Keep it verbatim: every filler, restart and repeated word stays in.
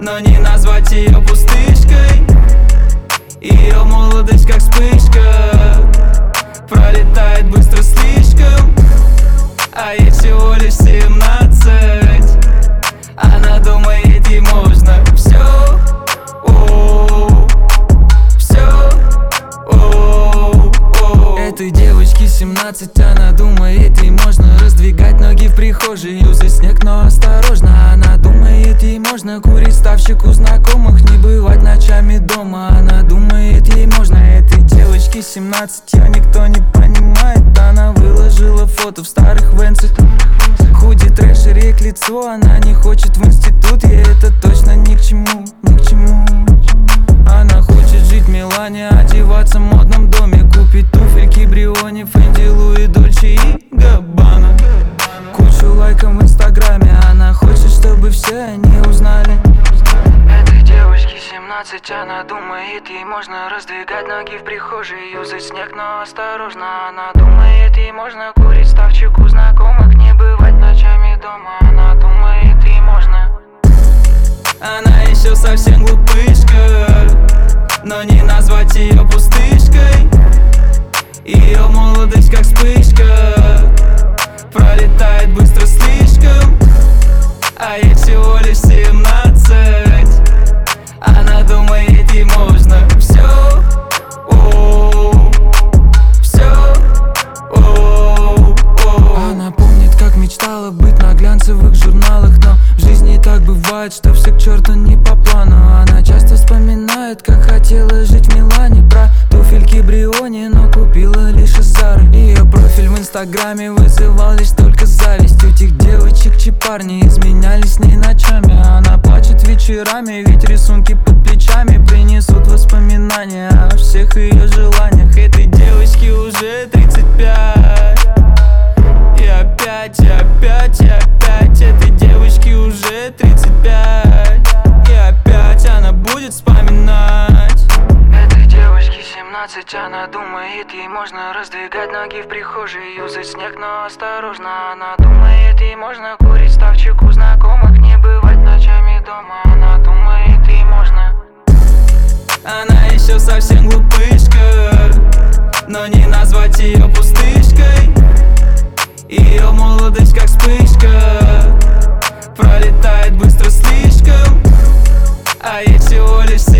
но не назвать ее пустышкой. Ее молодость как вспышка пролетает быстро слишком, а ей всего лишь семнадцать. Она думает, ей можно все, о, все, о, о. Этой девочке семнадцать, она думает, ей можно раздвигать ноги в прихожей, юзать снег, но осторожно. Она думает, ей можно курить ставщик у знакомых, не бывать ночами дома. Она думает, ей можно. Этой девочке семнадцать, ее никто не понимает. Она выложила фото в старых венцах, худи, трэш и рек лицо. Она не хочет в институт, ей это точно ни к чему, ни к чему. Она хочет жить в Милане, одеваться в модном доме, купить туфельки Бриони, Фенди, Луи, Дольче и Габбана, кучу лайков в инстаграме. Она хочет, чтобы все они узнали. Этой девочке семнадцать, она думает, ей можно раздвигать ноги в прихожей, юзать снег, но осторожно. Она думает, ей можно курить ставчик у знакомых, не бывать ночами дома. Она думает, ей можно. Она еще совсем глупышка, но не назвать ее пустышкой. Ее молодость как вспышка пролетает быстро слишком, а ей всего лишь семнадцать. Она думает, ей можно все, о, все, о, о. Она помнит, как мечтала быть на глянцевых журналах, но в жизни так бывает, что все к черту не по плану. Она часто вспоминает, как хотела жить в Милане, про туфельки Бриони, но купила лишь из Зары. Ее профиль в инстаграме вызывал лишь только зависть. У тех девочек, чьи парни изменялись с ней ночами. Она плачет вечерами, ведь рисунки под плечами принесут воспоминания о всех ее желаниях. Этой девочке уже тридцать пять, и опять, и опять, и опять. Этой девочке уже тридцать пять, и опять она будет вспоминать. Этой девочке семнадцать, она думает, ей можно раздвигать ноги в прихожей, юзать снег, но осторожно. Она думает, ей можно курить ставчик у знакомых, не бывать ночами дома. Она думает, ей можно. Она еще совсем глупышка, но не назвать ее пустышкой. Ее молодость как вспышка пролетает быстро слишком, а ей всего лишь